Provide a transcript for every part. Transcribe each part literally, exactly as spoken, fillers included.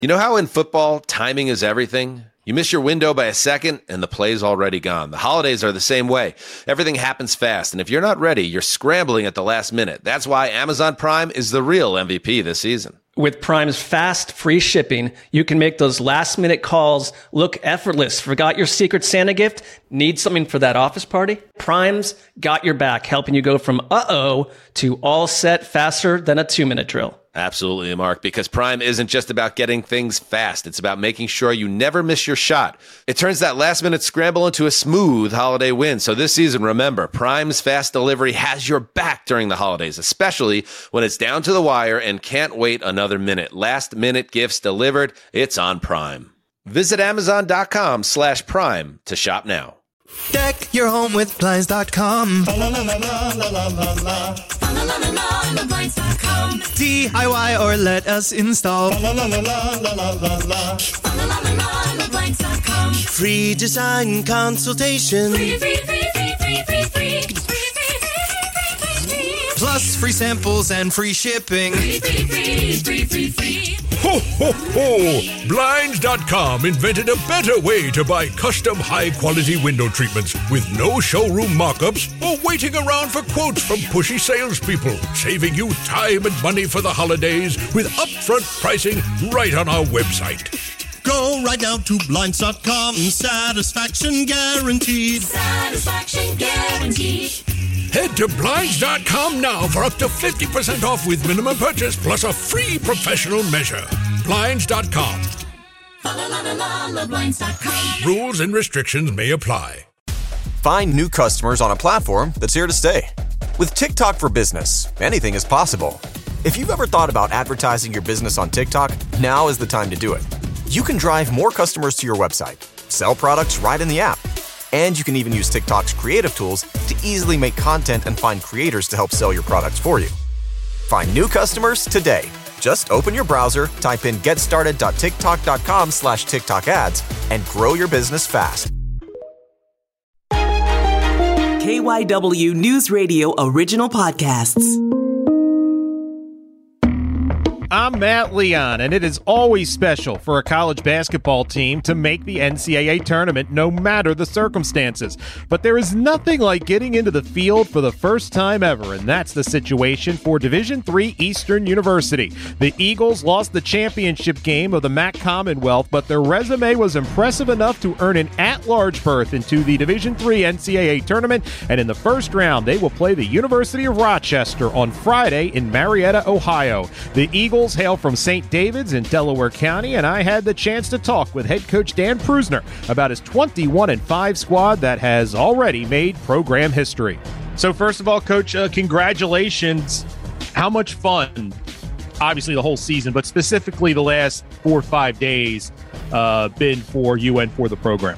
You know how in football, timing is everything? You miss your window by a second, and the play's already gone. The holidays are the same way. Everything happens fast, and if you're not ready, you're scrambling at the last minute. That's why Amazon Prime is the real M V P this season. With Prime's fast, free shipping, you can make those last-minute calls look effortless. Forgot your Secret Santa gift? Need something for that office party? Prime's got your back, helping you go from uh-oh to all set faster than a two-minute drill. Absolutely, Mark, because Prime isn't just about getting things fast. It's about making sure you never miss your shot. It turns that last-minute scramble into a smooth holiday win. So this season, remember, Prime's fast delivery has your back during the holidays, especially when it's down to the wire and can't wait another minute. Last-minute gifts delivered. It's on Prime. Visit Amazon.com slash Prime to shop now. Deck your home with Blinds dot com. D I Y or let us install. Free design consultation. Free, free, free, free, free, free, free. Plus free samples and free shipping. Free, free, free, free, free, free. Ho, ho, ho! Blinds dot com invented a better way to buy custom high-quality window treatments with no showroom mock-ups or waiting around for quotes from pushy salespeople, saving you time and money for the holidays with upfront pricing right on our website. Go right now to Blinds dot com. Satisfaction guaranteed. Satisfaction guaranteed. Head to Blinds dot com now for up to fifty percent off with minimum purchase plus a free professional measure. Blinds dot com. La la la la la Blinds dot com. Rules and restrictions may apply. Find new customers on a platform that's here to stay. With TikTok for Business, anything is possible. If you've ever thought about advertising your business on TikTok, now is the time to do it. You can drive more customers to your website, sell products right in the app, and you can even use TikTok's creative tools to easily make content and find creators to help sell your products for you. Find new customers today. Just open your browser, type in getstarted.tiktok.com slash TikTok ads, and grow your business fast. K Y W News Radio original podcasts. I'm Matt Leon, and it is always special for a college basketball team to make the N C double A tournament no matter the circumstances. But there is nothing like getting into the field for the first time ever, and that's the situation for Division three Eastern University. The Eagles lost the championship game of the M A C Commonwealth, but their resume was impressive enough to earn an at-large berth into the Division three N C double A tournament, and in the first round, they will play the University of Rochester on Friday in Marietta, Ohio. The Eagles hail from Saint David's in Delaware County, and I had the chance to talk with head coach Dan Prusner about his twenty-one and five squad that has already made program history. So first of all, Coach, uh, congratulations. How much fun, obviously the whole season, but specifically the last four or five days uh, been for you and for the program?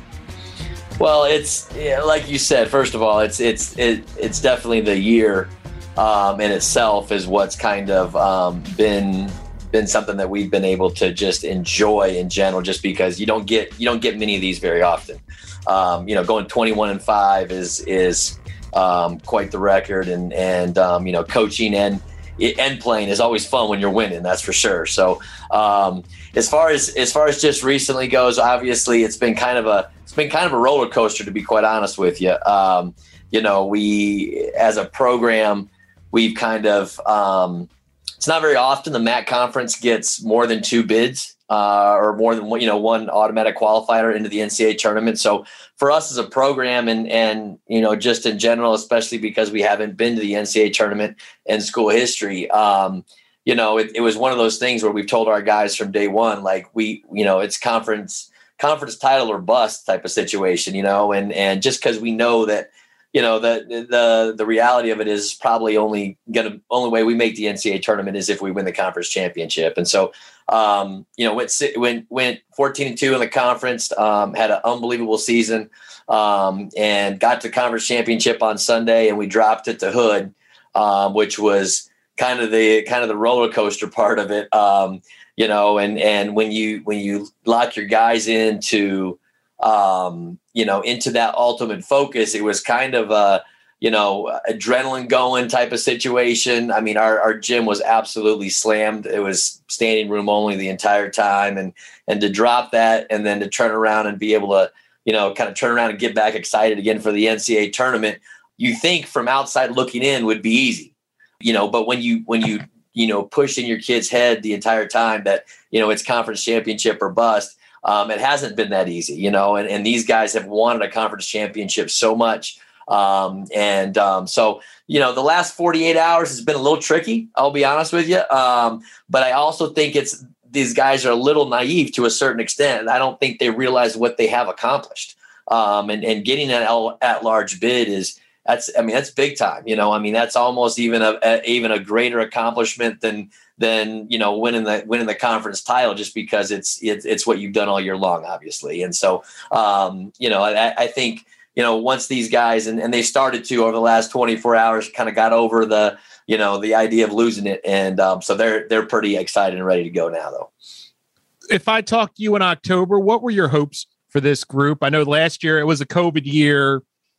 Well, it's yeah, like you said, first of all, it's it's it, it's definitely the year Um, in itself is what's kind of um, been been something that we've been able to just enjoy in general, just because you don't get you don't get many of these very often. Um, you know, going twenty-one and five is is um, quite the record, and and um, you know, coaching and and playing is always fun when you're winning. That's for sure. So um, as far as as far as just recently goes, obviously it's been kind of a it's been kind of a roller coaster, to be quite honest with you. Um, you know, we as a program. We've kind of, um, it's not very often the M A C conference gets more than two bids uh, or more than one, you know, one automatic qualifier into the N C double A tournament. So for us as a program and, and, you know, just in general, especially because we haven't been to the N C double A tournament in school history, um, you know, it, it was one of those things where we've told our guys from day one, like we, you know, it's conference, conference title or bust type of situation, you know, and, and just because we know that, you know, the, the, the reality of it is probably only going to, only way we make the N C double A tournament is if we win the conference championship. And so, um, you know, went, went, went fourteen and two in the conference, um, had an unbelievable season, um, and got to conference championship on Sunday, and we dropped it to Hood, um, which was kind of the, kind of the roller coaster part of it. Um, you know, and, and when you, when you lock your guys into, um, you know, into that ultimate focus, it was kind of, uh, you know, adrenaline going type of situation. I mean, our, our gym was absolutely slammed. It was standing room only the entire time. And, and to drop that and then to turn around and be able to, you know, kind of turn around and get back excited again for the N C double A tournament, you think from outside looking in would be easy, you know, but when you, when you, you know, push in your kid's head the entire time that, you know, it's conference championship or bust, um, it hasn't been that easy, you know, and, and these guys have wanted a conference championship so much. Um, and, um, so, you know, the last forty-eight hours has been a little tricky, I'll be honest with you. Um, but I also think it's, these guys are a little naive to a certain extent. I don't think they realize what they have accomplished. Um, and, and getting an at large bid is, that's, I mean, that's big time, you know, I mean, that's almost even a, a even a greater accomplishment than, than, you know, winning the, winning the conference title, just because it's, it's, it's what you've done all year long, obviously. And so, um, you know, I, I think, you know, once these guys, and, and they started to over the last twenty-four hours, kind of got over the, you know, the idea of losing it. And um, so they're, they're pretty excited and ready to go now, though. If I talked to you in October, what were your hopes for this group? I know last year it was a COVID year.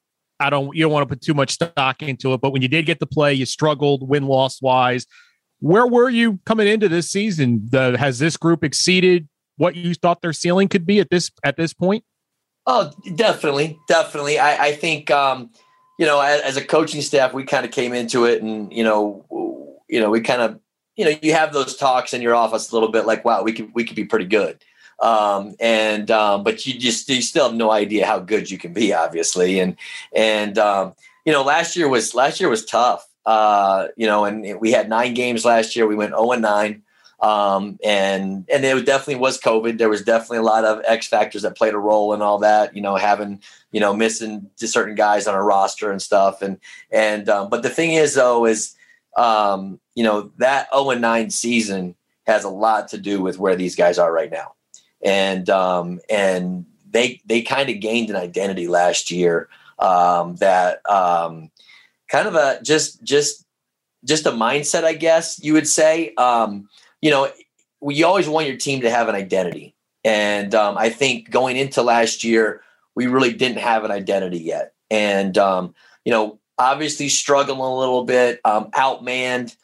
I don't, you don't want to put too much stock into it, but when you did get to play, you struggled win-loss wise. Where were you coming into this season? The, has this group exceeded what you thought their ceiling could be at this, at this point? Oh, definitely. Definitely. I, I think, um, you know, as, as a coaching staff, we kind of came into it and, you know, you know, we kind of, you know, you have those talks in your office a little bit like, wow, we could, we could be pretty good. Um, and, um, but you just, you still have no idea how good you can be, obviously. And, and, um, you know, last year was, last year was tough, uh, you know, and we had nine games last year. We went oh and nine. Um, and, and it definitely was COVID. There was definitely a lot of X factors that played a role in all that, you know, having, you know, missing certain guys on our roster and stuff. And, and, um, but the thing is though, is, um, you know, that oh and nine season has a lot to do with where these guys are right now. And, um, and they, they kind of gained an identity last year, um, that, um, kind of a, just, just, just a mindset, I guess you would say. Um, you know, you always want your team to have an identity. And um, I think going into last year, we really didn't have an identity yet. And, um, you know, obviously struggling a little bit, um, outmanned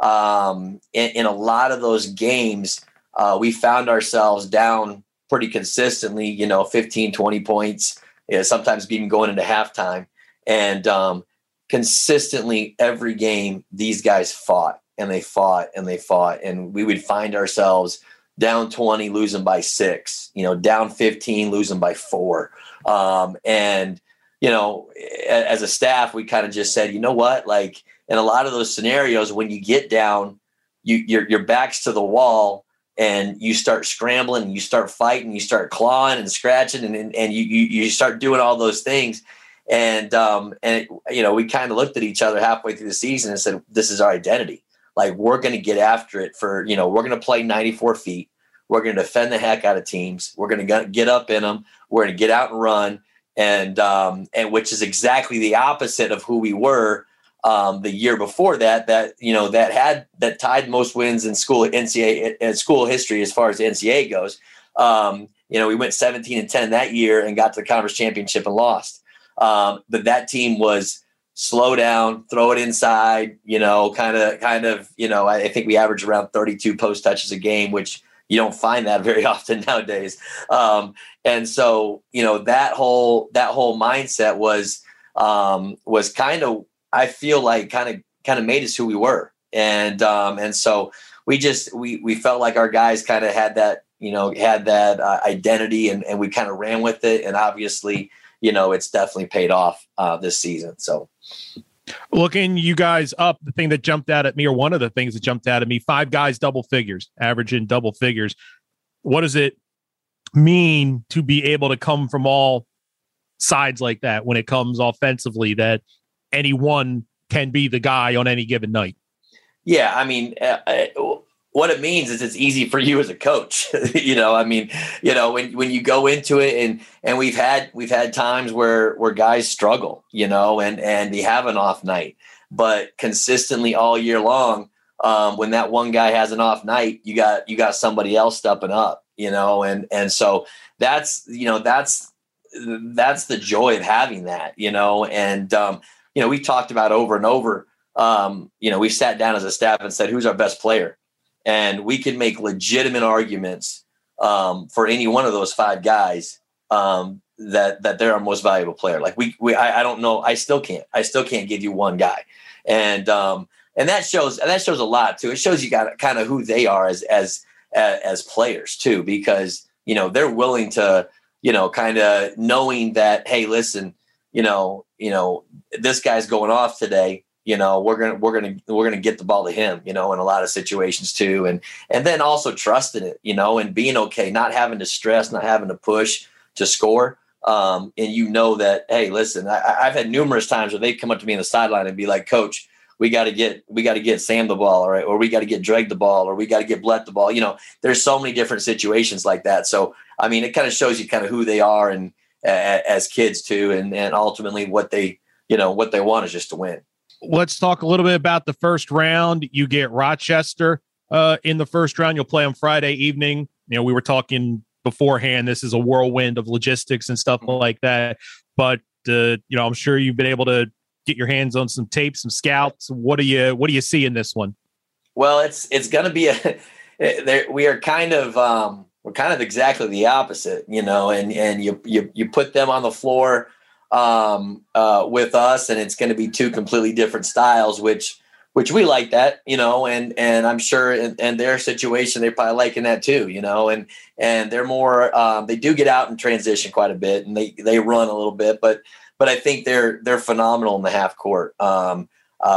um, in, in a lot of those games. Uh, we found ourselves down pretty consistently, you know, fifteen, twenty points, you know, sometimes even going into halftime. And um, consistently every game, these guys fought. And they fought and they fought, and we would find ourselves down twenty, losing by six, you know, down fifteen, losing by four. Um, and, you know, as a staff, we kind of just said, you know what, like in a lot of those scenarios, when you get down, you, your, your back's to the wall and you start scrambling and you start fighting, you start clawing and scratching and, and, and you, you, you start doing all those things. And, um, and, it, you know, we kind of looked at each other halfway through the season and said, this is our identity. Like, we're going to get after it for, you know, we're going to play ninety-four feet. We're going to defend the heck out of teams. We're going to get up in them. We're going to get out and run. And, um, and which is exactly the opposite of who we were um, the year before that, that, you know, that had, that tied most wins in school N C A A school history as far as the N C A A goes. Um, you know, we went seventeen and ten that year and got to the conference championship and lost. Um, but that team was, slow down, throw it inside, you know, kind of, kind of, you know, I think we average around thirty-two post touches a game, which you don't find that very often nowadays. Um, and so, you know, that whole, that whole mindset was, um, was kind of, I feel like kind of, kind of made us who we were. And, um, and so we just, we, we felt like our guys kind of had that, you know, had that uh, identity and, and we kind of ran with it. And obviously, you know, it's definitely paid off uh, this season. So looking you guys up, the thing that jumped out at me, or one of the things that jumped out at me, five guys, double figures, averaging double figures. What does it mean to be able to come from all sides like that when it comes offensively, that anyone can be the guy on any given night? Yeah. I mean, uh, I, what it means is it's easy for you as a coach. you know, I mean, you know, when, when you go into it and, and we've had, we've had times where, where guys struggle, you know, and, and they have an off night, but consistently all year long, um, when that one guy has an off night, you got, you got somebody else stepping up, you know? And, and so that's, you know, that's, that's the joy of having that, you know? And, um, you know, we talked about over and over. Um, you know, we sat down as a staff and said, who's our best player? And we can make legitimate arguments um, for any one of those five guys um, that that they're our most valuable player. Like we, we I, I don't know. I still can't. I still can't give you one guy. And um, and that shows and that shows a lot too. It shows you got kind of who they are as as as, as players too, because you know they're willing to you know kind of knowing that, hey, listen, you know you know this guy's going off today. You know, we're gonna we're gonna we're gonna get the ball to him. You know, in a lot of situations too, and and then also trusting it. You know, and being okay, not having to stress, not having to push to score. Um, and you know that, hey, listen, I, I've had numerous times where they come up to me in the sideline and be like, Coach, we got to get we got to get Sam the ball, right? Or we got to get Dreg the ball, or we got to get Blett the ball. You know, there's so many different situations like that. So, I mean, it kind of shows you kind of who they are and uh, as kids too, and and ultimately what they you know what they want is just to win. Let's talk a little bit about the first round. You get Rochester uh, in the first round. You'll play on Friday evening. You know, we were talking beforehand. This is a whirlwind of logistics and stuff like that. But uh, you know, I'm sure you've been able to get your hands on some tape, some scouts. What do you What do you see in this one? Well, it's it's going to be a. There, we are kind of um, we're kind of exactly the opposite, you know. And and you you you put them on the floor um uh with us, and it's going to be two completely different styles, which which we like that, you know, and and I'm sure in, in their situation they're probably liking that too, you know, and and they're more um they do get out and transition quite a bit, and they they run a little bit, but but I think they're they're phenomenal in the half court. um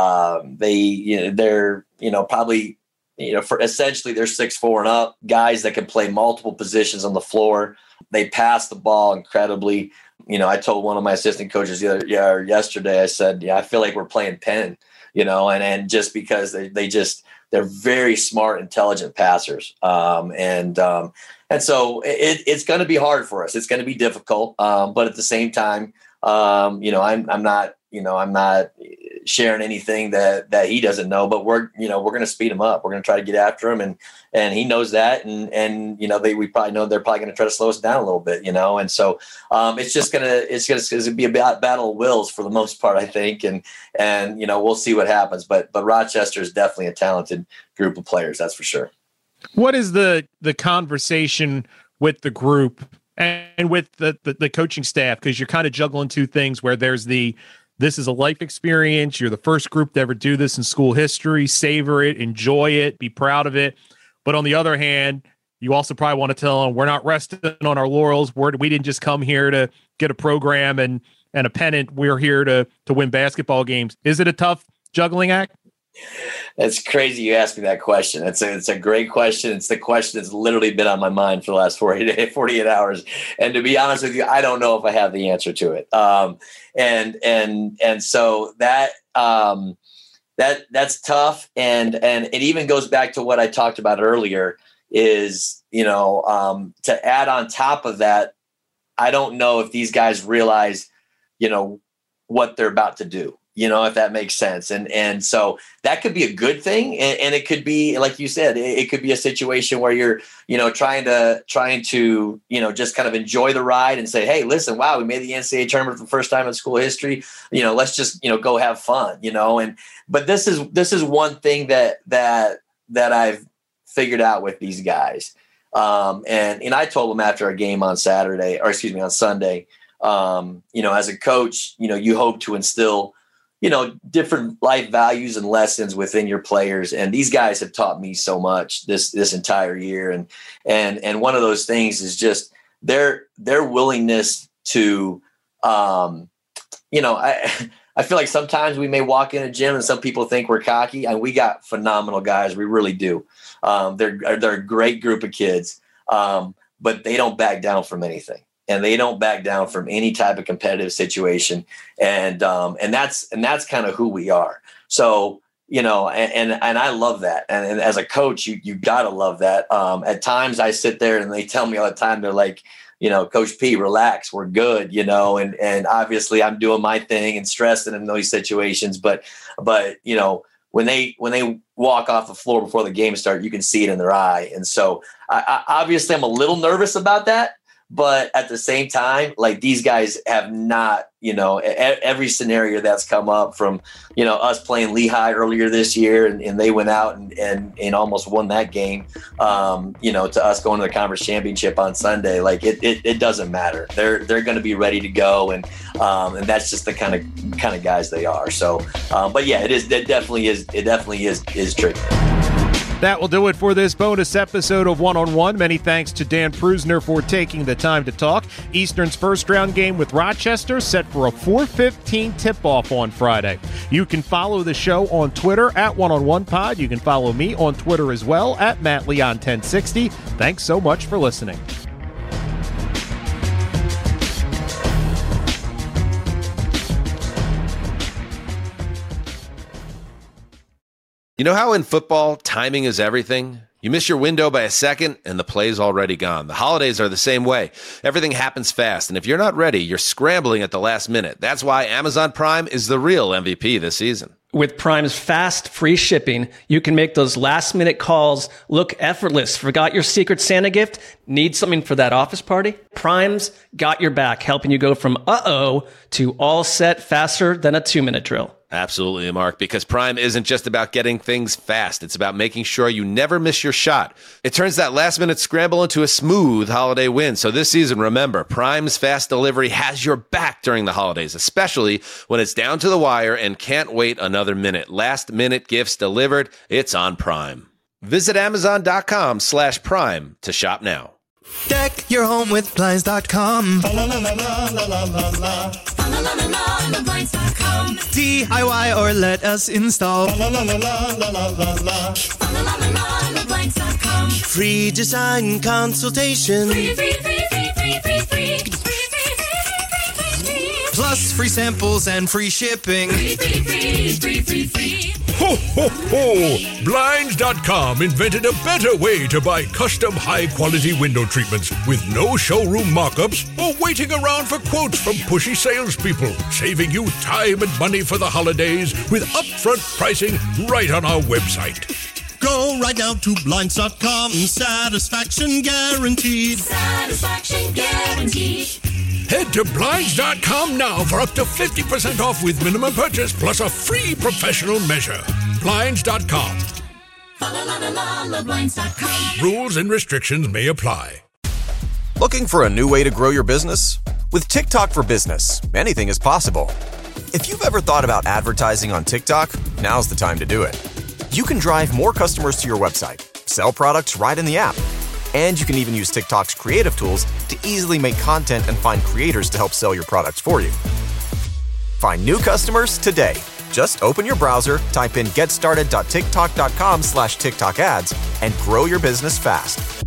um they you know they're you know probably you know for essentially they're six four and up guys that can play multiple positions on the floor. They pass the ball incredibly. You know, I told one of my assistant coaches the other yeah, yesterday, I said, yeah, I feel like we're playing Penn, you know, and, and just because they, they just, they're very smart, intelligent passers. Um, and, um, and so it, it's going to be hard for us. It's going to be difficult. Um, but at the same time, um, you know, I'm, I'm not, you know, I'm not sharing anything that, that he doesn't know, but we're, you know, we're going to speed him up. We're going to try to get after him, and, and he knows that. And, and, you know, they, we probably know they're probably going to try to slow us down a little bit, you know? And so um, it's just going to, it's going to be a battle of wills for the most part, I think. And, and, you know, we'll see what happens, but, but Rochester is definitely a talented group of players. That's for sure. What is the, the conversation with the group and with the, the, the coaching staff? Cause you're kind of juggling two things where there's the, this is a life experience. You're the first group to ever do this in school history. Savor it, enjoy it, be proud of it. But on the other hand, you also probably want to tell them we're not resting on our laurels. We're, we didn't just come here to get a program and, and a pennant. We're here to to win basketball games. Is it a tough juggling act? It's crazy you asked me that question. It's a, it's a great question. It's the question that's literally been on my mind for the last forty-eight, forty-eight hours. And to be honest with you, I don't know if I have the answer to it. Um, and, and, and so that, um, that, that's tough. And, and it even goes back to what I talked about earlier is, you know, um, to add on top of that, I don't know if these guys realize, you know, what they're about to do. You know, if that makes sense. And and so that could be a good thing. And, and it could be, like you said, it, it could be a situation where you're, you know, trying to trying to, you know, just kind of enjoy the ride and say, hey, listen, wow, we made the N C double A tournament for the first time in school history. You know, let's just, you know, go have fun, you know. And but this is this is one thing that that that I've figured out with these guys. Um, and, and I told them after a game on Saturday, or excuse me, on Sunday, um, you know, as a coach, you know, you hope to instill, you know, different life values and lessons within your players. And these guys have taught me so much this, this entire year. And, and, and one of those things is just their, their willingness to, um, you know, I, I feel like sometimes we may walk in a gym and some people think we're cocky, and we got phenomenal guys. We really do. Um, they're, they're a great group of kids, um, but they don't back down from anything. And they don't back down from any type of competitive situation. And, um, and that's, and that's kind of who we are. So, you know, and, and, and I love that. And, and as a coach, you, you gotta love that. Um, at times I sit there and they tell me all the time, they're like, you know, Coach P, relax, we're good, you know, and, and obviously I'm doing my thing and stressing in those situations, but, but, you know, when they, when they walk off the floor before the game starts, you can see it in their eye. And so I, I obviously I'm a little nervous about that. But at the same time, like these guys have not, you know, every scenario that's come up from, you know, us playing Lehigh earlier this year and, and they went out and, and, and almost won that game, um, you know, to us going to the conference championship on Sunday. Like it, it, it doesn't matter. They're, they're going to be ready to go. And, um, and that's just the kind of, kind of guys they are. So, um, but yeah, it is, it definitely is, it definitely is, is tricky. That will do it for this bonus episode of One on One. Many thanks to Dan Prusner for taking the time to talk. Eastern's first round game with Rochester set for a four fifteen tip-off on Friday. You can follow the show on Twitter at One on One Pod. You can follow me on Twitter as well at Matt Leon ten sixty. Thanks so much for listening. You know how in football, timing is everything? You miss your window by a second, and the play's already gone. The holidays are the same way. Everything happens fast, and if you're not ready, you're scrambling at the last minute. That's why Amazon Prime is the real M V P this season. With Prime's fast, free shipping, you can make those last-minute calls look effortless. Forgot your Secret Santa gift? Need something for that office party? Prime's got your back, helping you go from uh-oh to all set faster than a two-minute drill. Absolutely, Mark, because Prime isn't just about getting things fast. It's about making sure you never miss your shot. It turns that last-minute scramble into a smooth holiday win. So this season, remember, Prime's fast delivery has your back during the holidays, especially when it's down to the wire and can't wait another minute. Last-minute gifts delivered. It's on Prime. Visit Amazon.com slash Prime to shop now. Deck your home with Blinds dot com. D I Y or let us install. Free design consultation. Free, free, free, free, free, free, free. Plus free samples and free shipping. Free, free, free, free, free, free. Ho, ho, ho! Blinds dot com invented a better way to buy custom high-quality window treatments with no showroom mock-ups or waiting around for quotes from pushy salespeople, saving you time and money for the holidays with upfront pricing right on our website. Go right now to Blinds dot com. Satisfaction guaranteed. Satisfaction guaranteed. Head to Blinds dot com now for up to fifty percent off with minimum purchase plus a free professional measure. Blinds dot com. Blinds dot com. Rules and restrictions may apply. Looking for a new way to grow your business? With TikTok for Business, anything is possible. If you've ever thought about advertising on TikTok, now's the time to do it. You can drive more customers to your website, sell products right in the app, and you can even use TikTok's creative tools to easily make content and find creators to help sell your products for you. Find new customers today. Just open your browser, type in getstarted.tiktok.com slash TikTok ads, and grow your business fast.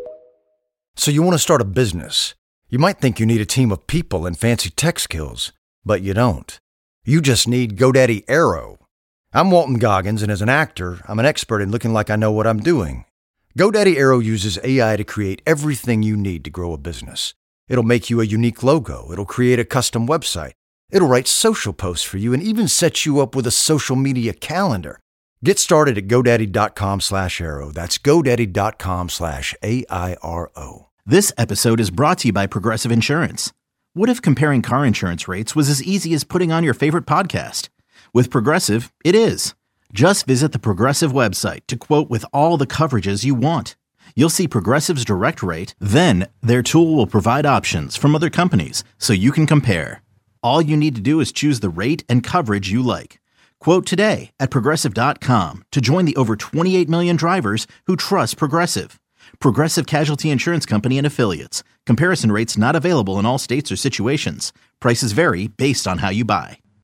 So you want to start a business. You might think you need a team of people and fancy tech skills, but you don't. You just need GoDaddy Aero. I'm Walton Goggins, and as an actor, I'm an expert in looking like I know what I'm doing. GoDaddy Aero uses A I to create everything you need to grow a business. It'll make you a unique logo. It'll create a custom website. It'll write social posts for you and even set you up with a social media calendar. Get started at GoDaddy.com slash Aero. That's GoDaddy.com slash A I R O. This episode is brought to you by Progressive Insurance. What if comparing car insurance rates was as easy as putting on your favorite podcast? With Progressive, it is. Just visit the Progressive website to quote with all the coverages you want. You'll see Progressive's direct rate, then their tool will provide options from other companies so you can compare. All you need to do is choose the rate and coverage you like. Quote today at Progressive dot com to join the over twenty-eight million drivers who trust Progressive. Progressive Casualty Insurance Company and Affiliates. Comparison rates not available in all states or situations. Prices vary based on how you buy.